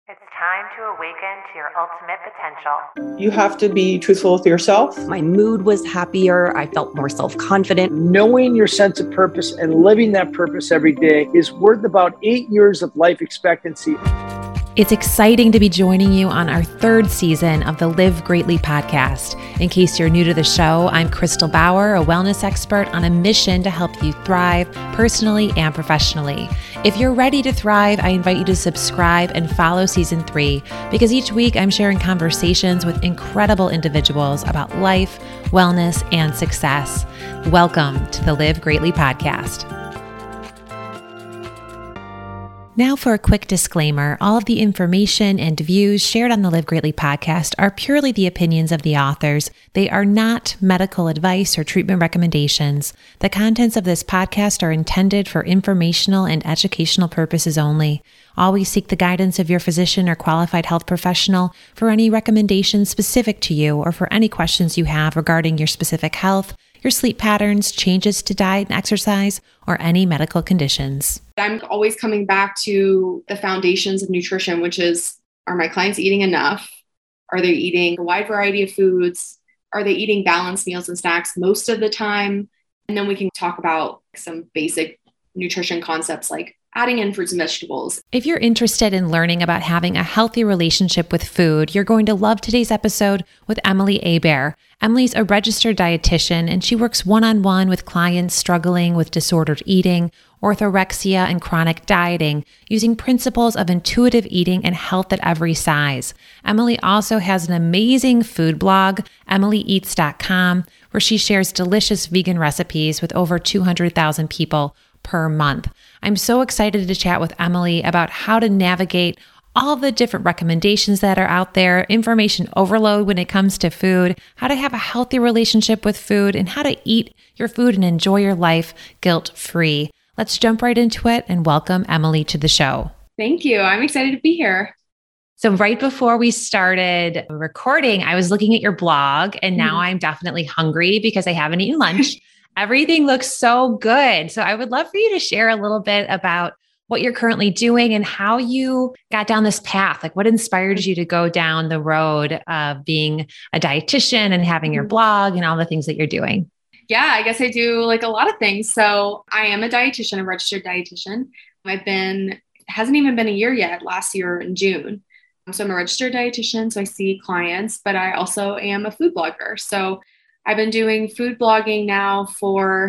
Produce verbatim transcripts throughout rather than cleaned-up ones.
It's time to awaken to your ultimate potential. You have to be truthful with yourself. My mood was happier. I felt more self-confident. Knowing your sense of purpose and living that purpose every day is worth about eight years of life expectancy. It's exciting to be joining you on our third season of the Live Greatly podcast. In case you're new to the show, I'm Crystal Bauer, a wellness expert on a mission to help you thrive personally and professionally. If you're ready to thrive, I invite you to subscribe and follow season three, because each week I'm sharing conversations with incredible individuals about life, wellness, and success. Welcome to the Live Greatly podcast. Now for a quick disclaimer, all of the information and views shared on the Live Greatly podcast are purely the opinions of the authors. They are not medical advice or treatment recommendations. The contents of this podcast are intended for informational and educational purposes only. Always seek the guidance of your physician or qualified health professional for any recommendations specific to you or for any questions you have regarding your specific health, your sleep patterns, changes to diet and exercise, or any medical conditions. I'm always coming back to the foundations of nutrition, which is, are my clients eating enough? Are they eating a wide variety of foods? Are they eating balanced meals and snacks most of the time? And then we can talk about some basic nutrition concepts like adding in fruits and vegetables. If you're interested in learning about having a healthy relationship with food, you're going to love today's episode with Emily Hebert. Emily's a registered dietitian, and she works one-on-one with clients struggling with disordered eating, orthorexia, and chronic dieting, using principles of intuitive eating and health at every size. Emily also has an amazing food blog, emily eats dot com, where she shares delicious vegan recipes with over two hundred thousand people per month. I'm so excited to chat with Emily about how to navigate all the different recommendations that are out there, information overload when it comes to food, how to have a healthy relationship with food, and how to eat your food and enjoy your life guilt-free. Let's jump right into it and welcome Emily to the show. Thank you. I'm excited to be here. So right before we started recording, I was looking at your blog, and now mm-hmm. I'm definitely hungry because I haven't eaten lunch. Everything looks so good. So I would love for you to share a little bit about what you're currently doing and how you got down this path. Like, what inspired you to go down the road of being a dietitian and having your blog and all the things that you're doing? Yeah, I guess I do like a lot of things. So I am a dietitian, a registered dietitian. I've been, it hasn't even been a year yet, last year in June. So I'm a registered dietitian, so I see clients, but I also am a food blogger. So I've been doing food blogging now for,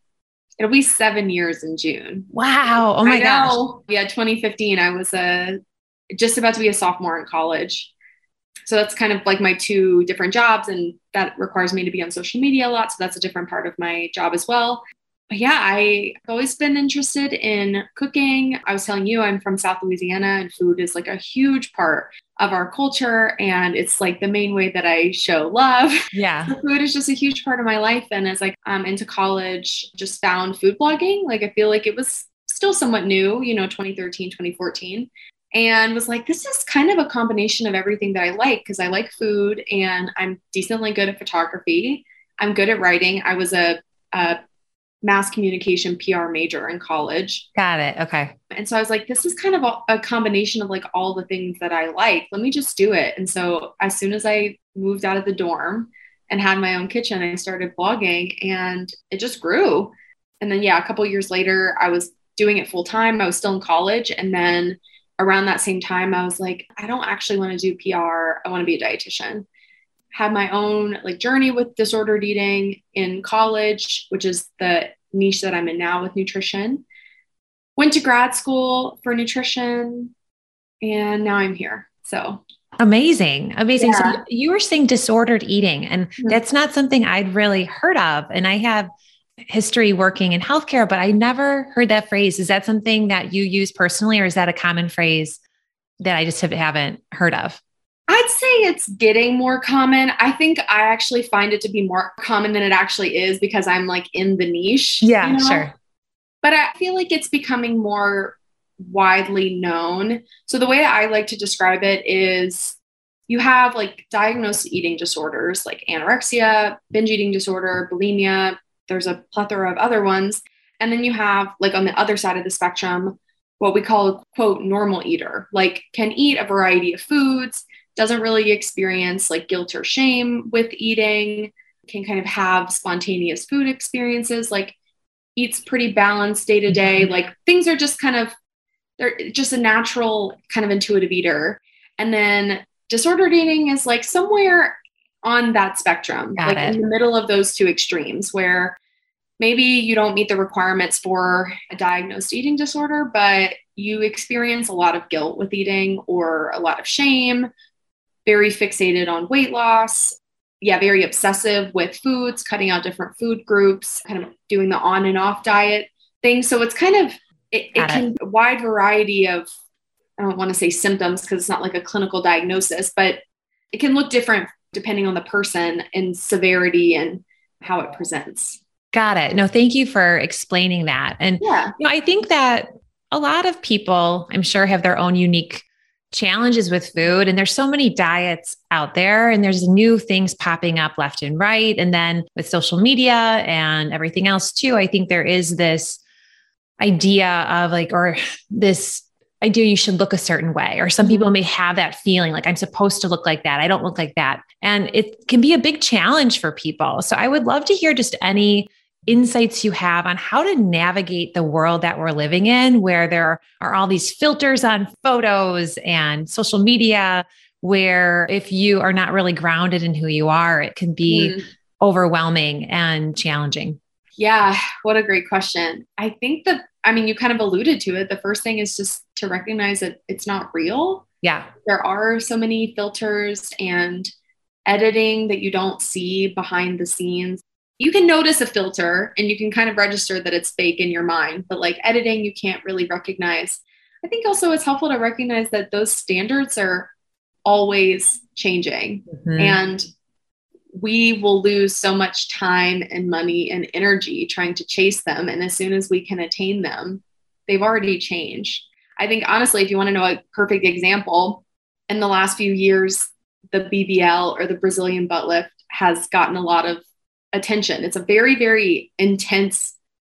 it'll be seven years in June. Wow. Oh my gosh. Yeah. twenty fifteen, I was a, just about to be a sophomore in college. So that's kind of like my two different jobs, and that requires me to be on social media a lot. So that's a different part of my job as well. But yeah, I've always been interested in cooking. I was telling you, I'm from South Louisiana, and food is like a huge part of our culture. And it's like the main way that I show love. Yeah. So food is just a huge part of my life. And as like I'm into college, just found food blogging. Like, I feel like it was still somewhat new, you know, twenty thirteen, twenty fourteen. And was like, this is kind of a combination of everything that I like, because I like food and I'm decently good at photography. I'm good at writing. I was a, a mass communication P R major in college. Got it. Okay. And so I was like, this is kind of a, a combination of like all the things that I like. Let me just do it. And so as soon as I moved out of the dorm and had my own kitchen, I started blogging, and it just grew. And then, yeah, a couple of years later, I was doing it full time. I was still in college. And then around that same time, I was like, I don't actually want to do P R. I want to be a dietitian. Had my own like journey with disordered eating in college, which is the niche that I'm in now with nutrition. Went to grad school for nutrition, and now I'm here. So amazing. Amazing. Yeah. So you were saying disordered eating, and mm-hmm. that's not something I'd really heard of. And I have history working in healthcare, but I never heard that phrase. Is that something that you use personally, or is that a common phrase that I just haven't heard of? I'd say it's getting more common. I think I actually find it to be more common than it actually is, because I'm like in the niche. Yeah, you know? Sure. But I feel like it's becoming more widely known. So the way that I like to describe it is you have like diagnosed eating disorders like anorexia, binge eating disorder, bulimia. There's a plethora of other ones. And then you have like on the other side of the spectrum, what we call, quote, normal eater, like can eat a variety of foods, doesn't really experience like guilt or shame with eating, can kind of have spontaneous food experiences, like eats pretty balanced day to day, like things are just kind of, they're just a natural kind of intuitive eater. And then disordered eating is like somewhere on that spectrum, Got like it. in the middle of those two extremes, where maybe you don't meet the requirements for a diagnosed eating disorder, but you experience a lot of guilt with eating or a lot of shame, very fixated on weight loss. Yeah, very obsessive with foods, cutting out different food groups, kind of doing the on and off diet thing. So it's kind of, it, it can a wide variety of, I don't want to say symptoms because it's not like a clinical diagnosis, but it can look different depending on the person and severity and how it presents. Got it. No, thank you for explaining that. And yeah, you know, I think that a lot of people, I'm sure, have their own unique challenges with food. And there's so many diets out there and there's new things popping up left and right. And then with social media and everything else too, I think there is this idea of like, or this idea you should look a certain way, or some people may have that feeling like I'm supposed to look like that. I don't look like that. And it can be a big challenge for people. So I would love to hear just any insights you have on how to navigate the world that we're living in, where there are all these filters on photos and social media, where if you are not really grounded in who you are, it can be mm. overwhelming and challenging. Yeah. What a great question. I think that, I mean, you kind of alluded to it. The first thing is just to recognize that it's not real. Yeah. There are so many filters and editing that you don't see behind the scenes. You can notice a filter and you can kind of register that it's fake in your mind, but like editing, you can't really recognize. I think also it's helpful to recognize that those standards are always changing mm-hmm. and we will lose so much time and money and energy trying to chase them. And as soon as we can attain them, they've already changed. I think honestly, if you want to know a perfect example, in the last few years, the B B L or the Brazilian butt lift has gotten a lot of attention. It's a very, very intense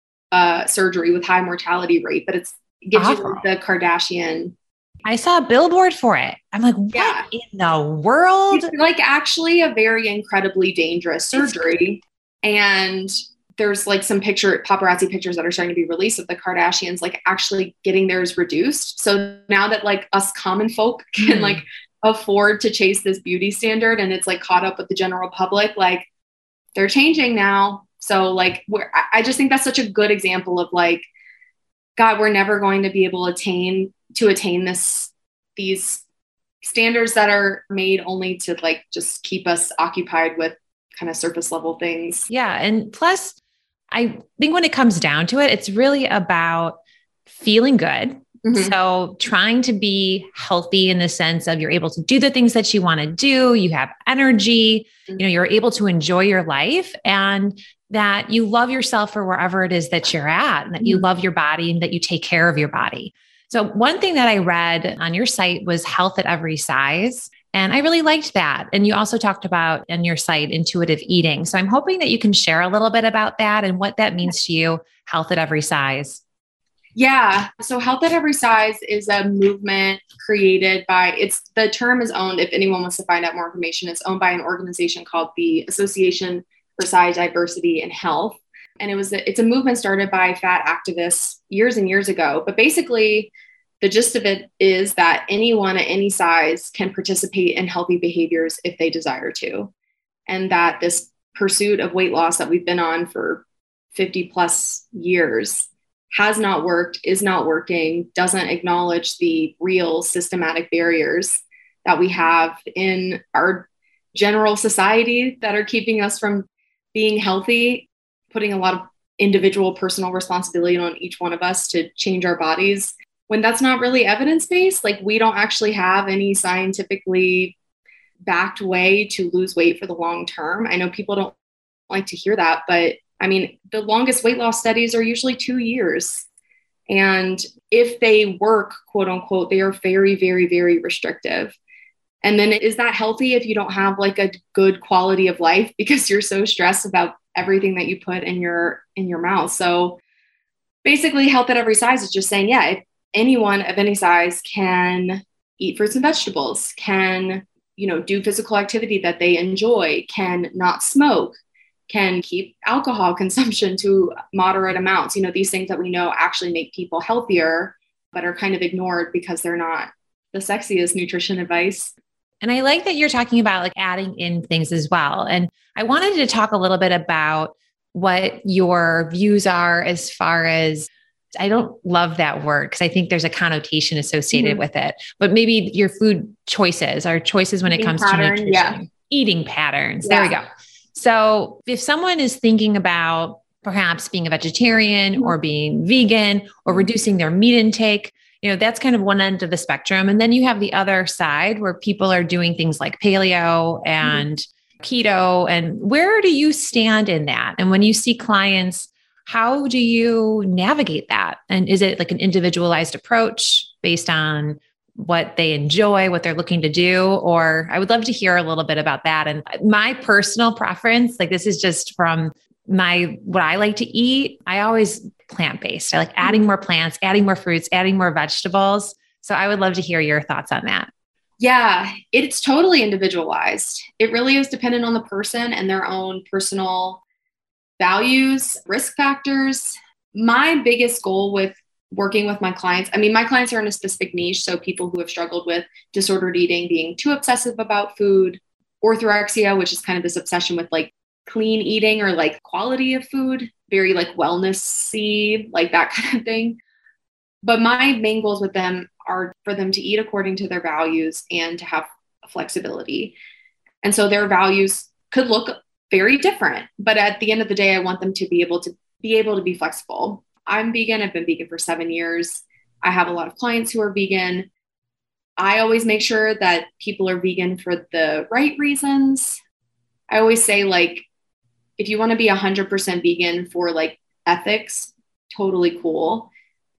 uh, surgery with high mortality rate, but it's, it gives awesome. you like the Kardashian. I saw a billboard for it. I'm like, what yeah. in the world? It's like actually a very incredibly dangerous surgery. And there's like some picture, paparazzi pictures that are starting to be released of the Kardashians, like actually getting theirs reduced. So now that like us common folk can mm. like afford to chase this beauty standard and it's like caught up with the general public, like they're changing now. So like, we're, I just think that's such a good example of like, God, we're never going to be able to attain to attain this, these standards that are made only to like, just keep us occupied with kind of surface level things. Yeah. And plus I think when it comes down to it, it's really about feeling good. Mm-hmm. So trying to be healthy in the sense of you're able to do the things that you want to do. You have energy, mm-hmm. you know, you're able to enjoy your life and that you love yourself for wherever it is that you're at and that mm-hmm. you love your body and that you take care of your body. So one thing that I read on your site was health at every size. And I really liked that. And you also talked about on your site, intuitive eating. So I'm hoping that you can share a little bit about that and what that means to you, health at every size. Yeah. So Health at Every Size is a movement created by, it's the term is owned, if anyone wants to find out more information, it's owned by an organization called the Association for Size, Diversity, and Health. And it was, a, it's a movement started by fat activists years and years ago. But basically the gist of it is that anyone at any size can participate in healthy behaviors if they desire to. And that this pursuit of weight loss that we've been on for fifty plus years has not worked, is not working, doesn't acknowledge the real systematic barriers that we have in our general society that are keeping us from being healthy, putting a lot of individual personal responsibility on each one of us to change our bodies. When that's not really evidence-based, like we don't actually have any scientifically backed way to lose weight for the long term. I know people don't like to hear that, but I mean, the longest weight loss studies are usually two years. And if they work, quote unquote, they are very, very, very restrictive. And then is that healthy if you don't have like a good quality of life because you're so stressed about everything that you put in your, in your mouth? So basically Health at Every Size is just saying, yeah, if, anyone of any size can eat fruits and vegetables, can, you know, do physical activity that they enjoy, can not smoke, can keep alcohol consumption to moderate amounts. You know, these things that we know actually make people healthier, but are kind of ignored because they're not the sexiest nutrition advice. And I like that you're talking about like adding in things as well. And I wanted to talk a little bit about what your views are as far as, I don't love that word because I think there's a connotation associated mm-hmm. with it, but maybe your food choices or choices when eating it comes pattern, to nutrition, yeah. eating patterns. Yeah. There we go. So if someone is thinking about perhaps being a vegetarian mm-hmm. or being vegan or reducing their meat intake, you know, that's kind of one end of the spectrum. And then you have the other side where people are doing things like paleo and mm-hmm. keto. And where do you stand in that? And when you see clients, how do you navigate that? And is it like an individualized approach based on what they enjoy, what they're looking to do? Or I would love to hear a little bit about that. And my personal preference, like this is just from my, what I like to eat. I always plant-based. I like adding more plants, adding more fruits, adding more vegetables. So I would love to hear your thoughts on that. Yeah, it's totally individualized. It really is dependent on the person and their own personal values, risk factors. My biggest goal with working with my clients, I mean, my clients are in a specific niche. So people who have struggled with disordered eating, being too obsessive about food, orthorexia, which is kind of this obsession with like clean eating or like quality of food, very like wellness-y, like that kind of thing. But my main goals with them are for them to eat according to their values and to have flexibility. And so their values could look very different, but at the end of the day, I want them to be able to be able to be flexible. I'm vegan. I've been vegan for seven years. I have a lot of clients who are vegan. I always make sure that people are vegan for the right reasons. I always say, like, if you want to be one hundred percent vegan for like ethics, totally cool.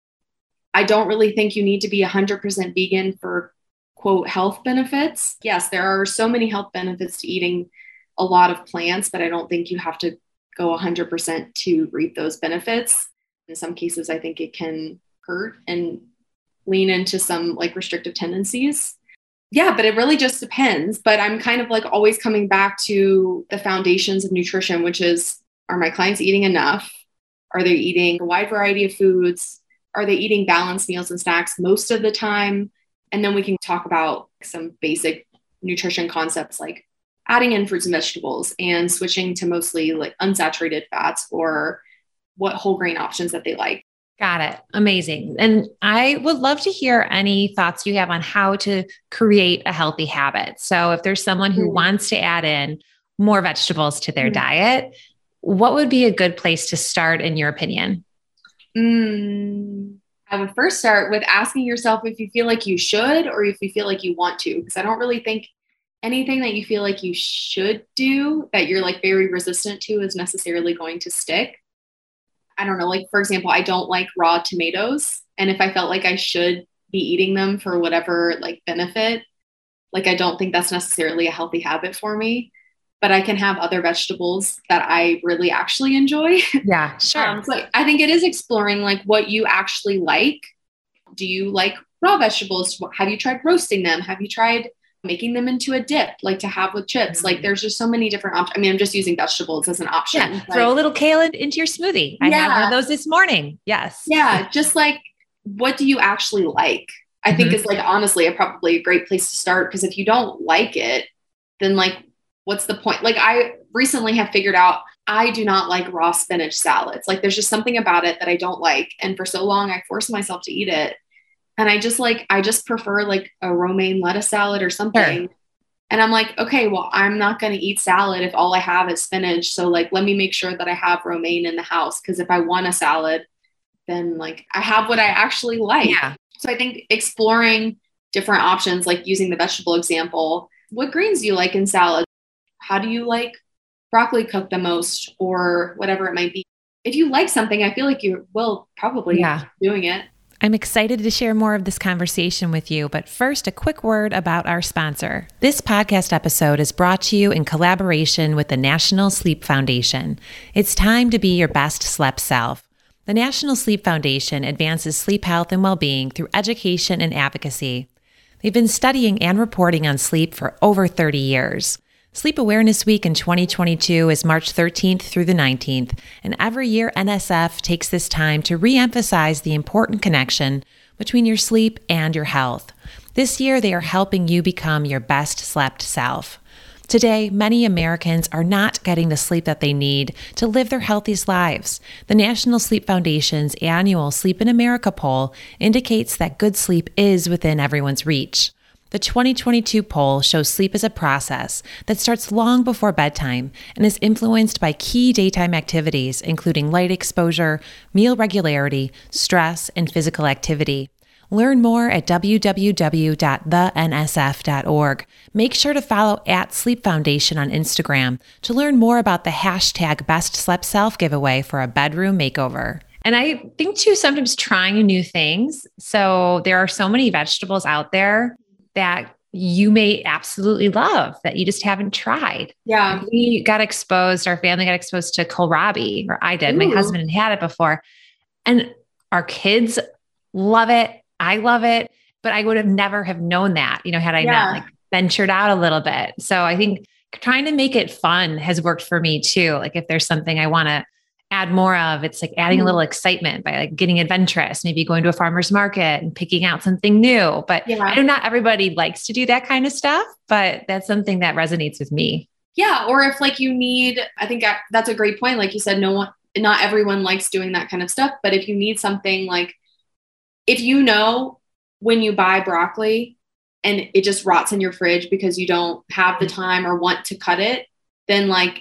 I don't really think you need to be one hundred percent vegan for, quote, health benefits. Yes, there are so many health benefits to eating a lot of plants, but I don't think you have to go one hundred percent to reap those benefits. In some cases, I think it can hurt and lean into some like restrictive tendencies. Yeah, but it really just depends. But I'm kind of like always coming back to the foundations of nutrition, which is, are my clients eating enough? Are they eating a wide variety of foods? Are they eating balanced meals and snacks most of the time? And then we can talk about some basic nutrition concepts like adding in fruits and vegetables and switching to mostly like unsaturated fats or what whole grain options that they like. Got it. Amazing. And I would love to hear any thoughts you have on how to create a healthy habit. So if there's someone who mm. wants to add in more vegetables to their mm. diet, what would be a good place to start in your opinion? Mm, I would first start with asking yourself if you feel like you should or if you feel like you want to, because I don't really think anything that you feel like you should do that you're like very resistant to is necessarily going to stick. I don't know, like, for example, I don't like raw tomatoes. And if I felt like I should be eating them for whatever like benefit, like, I don't think that's necessarily a healthy habit for me, but I can have other vegetables that I really actually enjoy. Yeah, sure. um, so I think it is exploring like what you actually like. Do you like raw vegetables? Have you tried roasting them? Have you tried making them into a dip, like to have with chips? Like, there's just so many different options. I mean, I'm just using vegetables as an option. Yeah. Like, throw a little kale into your smoothie. I yeah. had one of those this morning. Yes. Yeah. Just like, what do you actually like? I mm-hmm. think is like, honestly, a probably a great place to start. Because if you don't like it, then like, what's the point? Like, I recently have figured out I do not like raw spinach salads. Like, there's just something about it that I don't like. And for so long, I forced myself to eat it. And I just like, I just prefer like a romaine lettuce salad or something. Sure. And I'm like, okay, well, I'm not going to eat salad if all I have is spinach. So like, let me make sure that I have romaine in the house. Cause if I want a salad, then like I have what I actually like. Yeah. So I think exploring different options, like using the vegetable example, what greens do you like in salad? How do you like broccoli cooked the most or whatever it might be? If you like something, I feel like you will probably yeah. be doing it. I'm excited to share more of this conversation with you, but first, a quick word about our sponsor. This podcast episode is brought to you in collaboration with the National Sleep Foundation. It's time to be your best slept self. The National Sleep Foundation advances sleep health and well-being through education and advocacy. They've been studying and reporting on sleep for over thirty years. Sleep Awareness Week in twenty twenty-two is March thirteenth through the nineteenth, and every year N S F takes this time to re-emphasize the important connection between your sleep and your health. This year, they are helping you become your best slept self. Today, many Americans are not getting the sleep that they need to live their healthiest lives. The National Sleep Foundation's annual Sleep in America poll indicates that good sleep is within everyone's reach. The twenty twenty-two poll shows sleep as a process that starts long before bedtime and is influenced by key daytime activities, including light exposure, meal regularity, stress, and physical activity. Learn more at w w w dot the n s f dot org. Make sure to follow at Sleep Foundation on Instagram to learn more about the hashtag Best Slept Self giveaway for a bedroom makeover. And I think too, sometimes trying new things. So there are so many vegetables out there that you may absolutely love that you just haven't tried. Yeah. We got exposed, our family got exposed to kohlrabi, or I did. Ooh. My husband had had it before. And our kids love it. I love it, but I would have never have known that, you know, had I yeah. not like ventured out a little bit. So I think trying to make it fun has worked for me too. Like if there's something I want to add more of, it's like adding mm. a little excitement by like getting adventurous, maybe going to a farmer's market and picking out something new. But yeah. I know not everybody likes to do that kind of stuff, but that's something that resonates with me. Yeah. Or if like you need, I think that's a great point. Like you said, no one, not everyone likes doing that kind of stuff, but if you need something like, if you know when you buy broccoli and it just rots in your fridge because you don't have the time or want to cut it, then like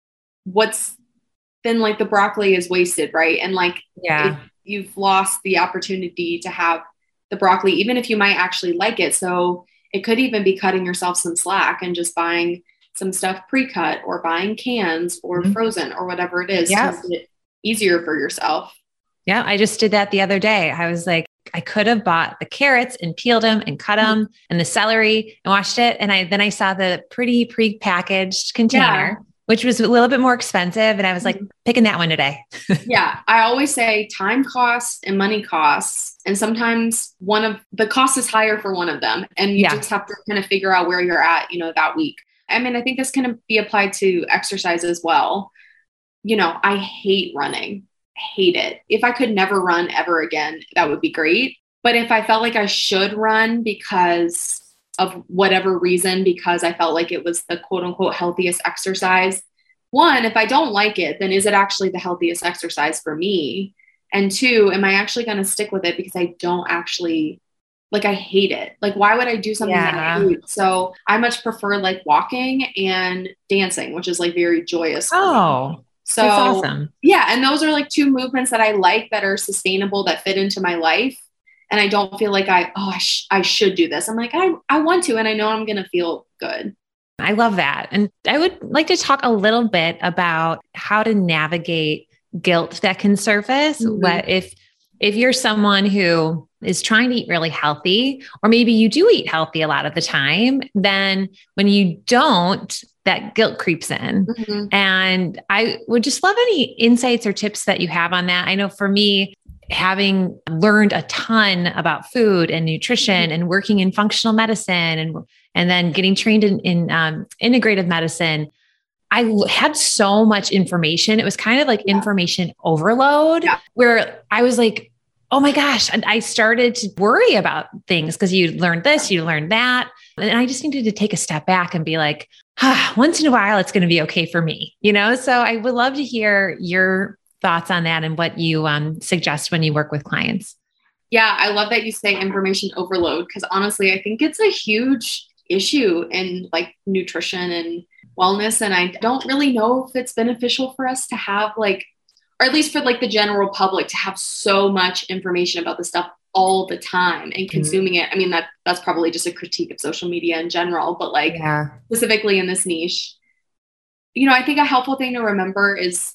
what's, then like the broccoli is wasted, right? And like yeah, you've lost the opportunity to have the broccoli, even if you might actually like it. So it could even be cutting yourself some slack and just buying some stuff pre-cut or buying cans or mm-hmm. frozen or whatever it is yeah. to make it easier for yourself. Yeah, I just did that the other day. I was like, I could have bought the carrots and peeled them and cut them mm-hmm. and the celery and washed it. And I, then I saw the pretty pre-packaged container, yeah. which was a little bit more expensive. And I was like, picking that one today. Yeah. I always say time costs and money costs. And sometimes one of the cost is higher for one of them. And you yeah. just have to kind of figure out where you're at, you know, that week. I mean, I think this can be applied to exercise as well. You know, I hate running. Hate it. If I could never run ever again, that would be great. But if I felt like I should run because of whatever reason, because I felt like it was the quote unquote healthiest exercise, one, if I don't like it, then is it actually the healthiest exercise for me? And two, am I actually going to stick with it because I don't actually like, I hate it. Like, why would I do something yeah. that I hate? So I much prefer like walking and dancing, which is like very joyous. Oh, So that's awesome. Yeah. And those are like two movements that I like that are sustainable, that fit into my life. And I don't feel like I, oh, I, sh- I should do this. I'm like, I, I want to, and I know I'm going to feel good. I love that. And I would like to talk a little bit about how to navigate guilt that can surface. Mm-hmm. What if, if you're someone who is trying to eat really healthy, or maybe you do eat healthy a lot of the time, then when you don't, that guilt creeps in. Mm-hmm. And I would just love any insights or tips that you have on that. I know for me, having learned a ton about food and nutrition and working in functional medicine and, and then getting trained in, in um, integrative medicine, I had so much information. It was kind of like yeah. information overload yeah. where I was like, oh my gosh. And I started to worry about things because you learned this, you learned that. And I just needed to take a step back and be like, ah, once in a while, it's going to be okay for me, you know? So I would love to hear your thoughts on that and what you um, suggest when you work with clients. Yeah. I love that you say information overload, because honestly, I think it's a huge issue in like nutrition and wellness. And I don't really know if it's beneficial for us to have like, or at least for like the general public to have so much information about this stuff all the time and consuming mm-hmm. it. I mean, that that's probably just a critique of social media in general, but like yeah. specifically in this niche, you know, I think a helpful thing to remember is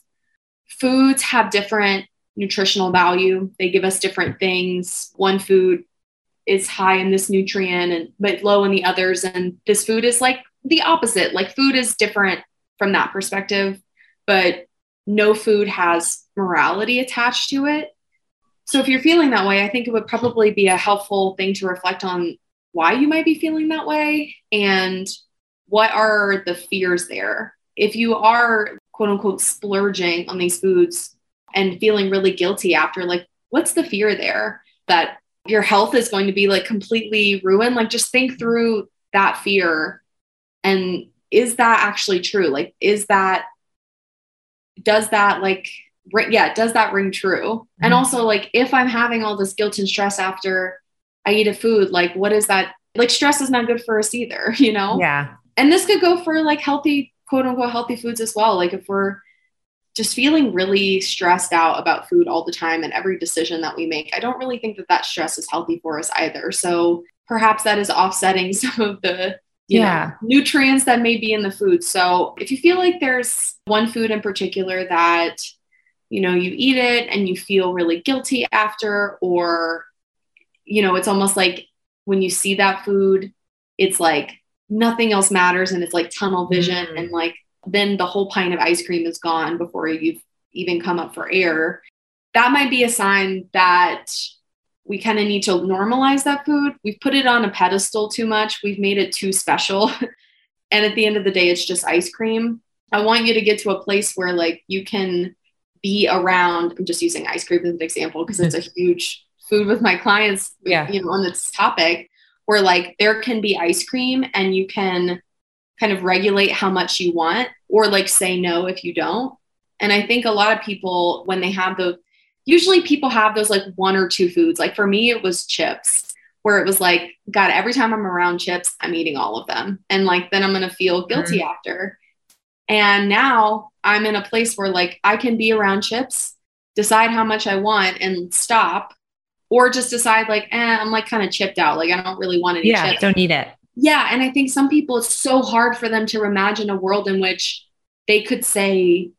foods have different nutritional value. They give us different things. One food is high in this nutrient and but low in the others. And this food is like the opposite. Like food is different from that perspective, but no food has morality attached to it. So if you're feeling that way, I think it would probably be a helpful thing to reflect on why you might be feeling that way and what are the fears there. If you are quote unquote splurging on these foods and feeling really guilty after, like, what's the fear there? That your health is going to be like completely ruined? Like, just think through that fear. And is that actually true? Like, is that, does that like, yeah, does that ring true? Mm-hmm. And also, like, if I'm having all this guilt and stress after I eat a food, like, what is that? Like, stress is not good for us either, you know? Yeah. And this could go for like healthy, quote unquote, healthy foods as well. Like, if we're just feeling really stressed out about food all the time and every decision that we make, I don't really think that that stress is healthy for us either. So perhaps that is offsetting some of the you yeah. know, nutrients that may be in the food. So if you feel like there's one food in particular that, you know, you eat it and you feel really guilty after, or, you know, it's almost like when you see that food, it's like nothing else matters and it's like tunnel vision. Mm-hmm. And like, then the whole pint of ice cream is gone before you've even come up for air. That might be a sign that we kind of need to normalize that food. We've put it on a pedestal too much. We've made it too special. And at the end of the day, it's just ice cream. I want you to get to a place where like you can be around, I'm just using ice cream as an example, because it's a huge food with my clients, yeah. you know, on this topic, where like there can be ice cream and you can kind of regulate how much you want, or like say no if you don't. And I think a lot of people, when they have the, usually people have those like one or two foods. Like for me, it was chips, where it was like, God, every time I'm around chips, I'm eating all of them. And like, then I'm going to feel guilty mm-hmm. after. And now I'm in a place where like, I can be around chips, decide how much I want and stop, or just decide like, eh, I'm like kind of chipped out. Like, I don't really want any yeah, chips. Don't need it. Yeah. And I think some people, it's so hard for them to imagine a world in which they could say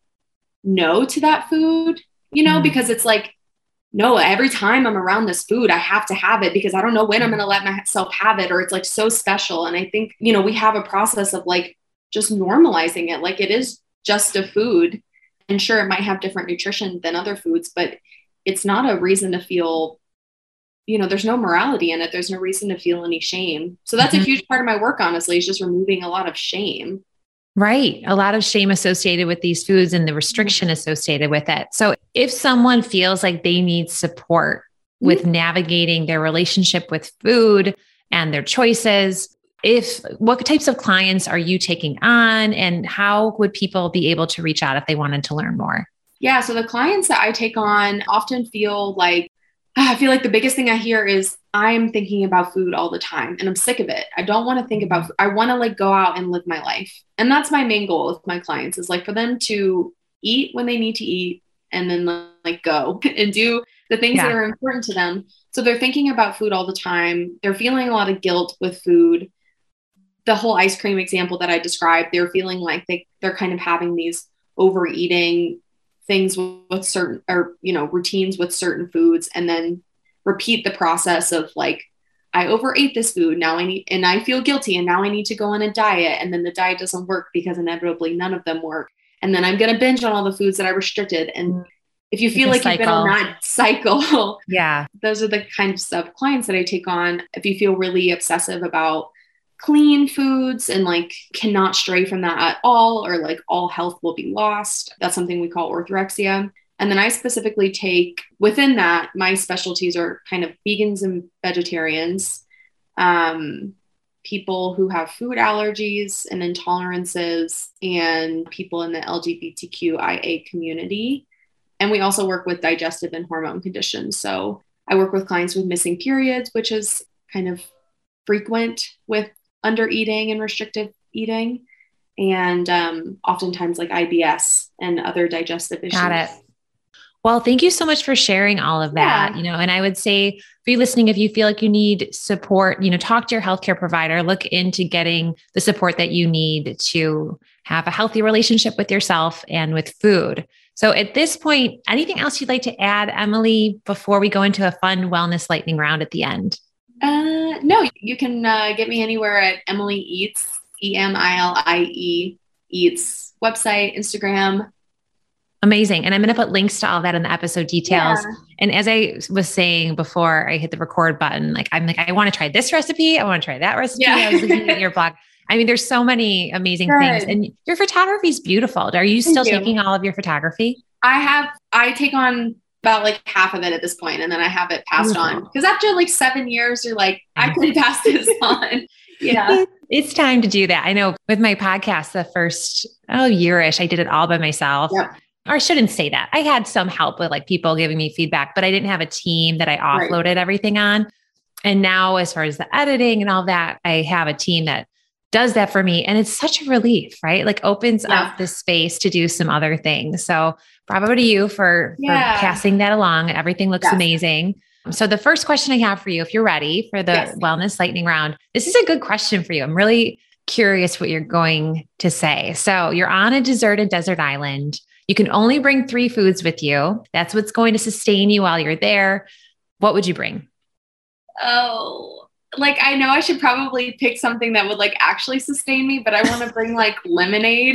no to that food, you know, mm. because it's like, no, every time I'm around this food, I have to have it because I don't know when I'm going to let myself have it, or it's like so special. And I think, you know, we have a process of like just normalizing it. Like it is just a food, and sure, it might have different nutrition than other foods, but it's not a reason to feel, you know, there's no morality in it. There's no reason to feel any shame. So that's mm-hmm. a huge part of my work, honestly, is just removing a lot of shame. Right. A lot of shame associated with these foods and the restriction associated with it. So if someone feels like they need support with mm-hmm. navigating their relationship with food and their choices, if what types of clients are you taking on, and how would people be able to reach out if they wanted to learn more? Yeah. So the clients that I take on often feel like, I feel like the biggest thing I hear is I'm thinking about food all the time and I'm sick of it. I don't want to think about food. I want to like go out and live my life. And that's my main goal with my clients, is like for them to eat when they need to eat and then like go and do the things yeah. that are important to them. So they're thinking about food all the time. They're feeling a lot of guilt with food. The whole ice cream example that I described, they're feeling like they, they're kind of having these overeating things with certain, or, you know, routines with certain foods, and then repeat the process of like, I overate this food. Now I need, and I feel guilty. And now I need to go on a diet. And then the diet doesn't work because inevitably none of them work. And then I'm going to binge on all the foods that I restricted. And if you feel like cycle. You've been on that cycle, yeah, those are the kinds of clients that I take on. If you feel really obsessive about clean foods and like cannot stray from that at all, or like all health will be lost, that's something we call orthorexia. And then I specifically take, within that, my specialties are kind of vegans and vegetarians, um, people who have food allergies and intolerances, and people in the L G B T Q I A community. And we also work with digestive and hormone conditions. So I work with clients with missing periods, which is kind of frequent with under eating and restrictive eating, and um, oftentimes like I B S and other digestive issues. Got it. Well, thank you so much for sharing all of that. Yeah. You know, and I would say for you listening, if you feel like you need support, you know, talk to your healthcare provider, look into getting the support that you need to have a healthy relationship with yourself and with food. So at this point, anything else you'd like to add, Emily, before we go into a fun wellness lightning round at the end? Uh, no, you can uh, get me anywhere at Emily Eats, E M I L I E, Eats, website, Instagram. Amazing. And I'm going to put links to all that in the episode details. Yeah. And as I was saying before I hit the record button, like, I'm like, I want to try this recipe. I want to try that recipe. Yeah. I was looking at your blog. I mean, there's so many amazing Good. things, and your photography is beautiful. Are you still you. taking all of your photography? I have, I take on about like half of it at this point, and then I have it passed Beautiful. on. Because after like seven years, you're like, I could pass this on. Yeah. It's time to do that. I know with my podcast, the first oh year-ish, I did it all by myself. Yep. Or I shouldn't say that. I had some help with like people giving me feedback, but I didn't have a team that I offloaded right. everything on. And now as far as the editing and all that, I have a team that does that for me. And it's such a relief, right? Like opens yeah. up the space to do some other things. So bravo to you for, yeah. for passing that along. Everything looks yes. amazing. So the first question I have for you, if you're ready for the yes. wellness lightning round, this is a good question for you. I'm really curious what you're going to say. So you're on a deserted desert island. You can only bring three foods with you. That's what's going to sustain you while you're there. What would you bring? Oh, like, I know I should probably pick something that would like actually sustain me, but I want to bring like lemonade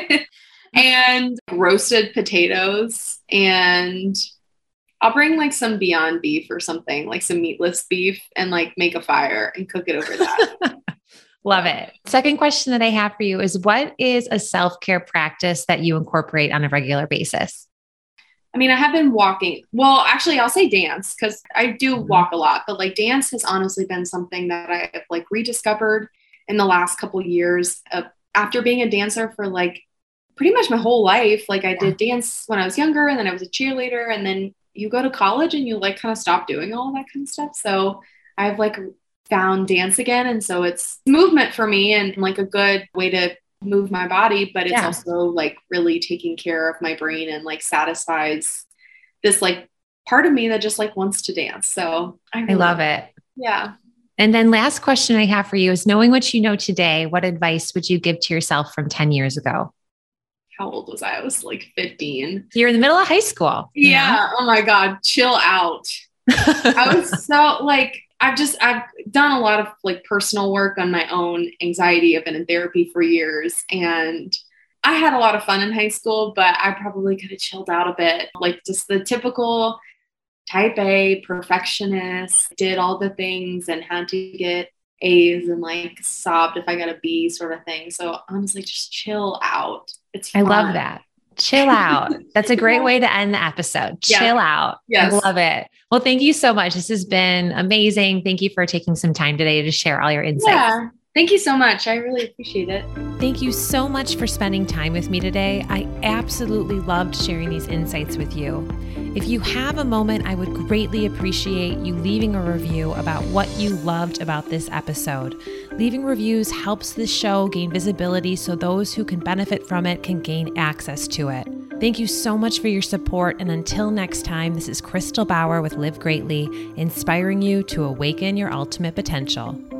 and roasted potatoes, and I'll bring like some Beyond Beef or something, like some meatless beef, and like make a fire and cook it over that. Love it. Second question that I have for you is, what is a self-care practice that you incorporate on a regular basis? I mean, I have been walking. Well, actually, I'll say dance, because I do walk a lot, but like dance has honestly been something that I have like rediscovered in the last couple of years of, after being a dancer for like pretty much my whole life. Like I did dance when I was younger, and then I was a cheerleader, and then you go to college and you like kind of stop doing all that kind of stuff. So I've like found dance again. And so it's movement for me and like a good way to move my body, but it's yeah. also like really taking care of my brain and like satisfies this like part of me that just like wants to dance. So I, really, I love it. Yeah. And then last question I have for you is, knowing what you know today, what advice would you give to yourself from ten years ago? How old was I? I was like fifteen. You're in the middle of high school. Yeah. Know? Oh my God. Chill out. I was so like, I've just, I've done a lot of like personal work on my own anxiety. I've been in therapy for years, and I had a lot of fun in high school, but I probably could have chilled out a bit. Like just the typical type A perfectionist, did all the things and had to get A's and like sobbed if I got a B sort of thing. So honestly, just chill out. It's fun. I love that. Chill out. That's a great way to end the episode. Chill yeah. out. Yes. I love it. Well, thank you so much. This has been amazing. Thank you for taking some time today to share all your insights. Yeah. Thank you so much. I really appreciate it. Thank you so much for spending time with me today. I absolutely loved sharing these insights with you. If you have a moment, I would greatly appreciate you leaving a review about what you loved about this episode. Leaving reviews helps this show gain visibility so those who can benefit from it can gain access to it. Thank you so much for your support. And until next time, this is Crystal Bauer with Live Greatly, inspiring you to awaken your ultimate potential.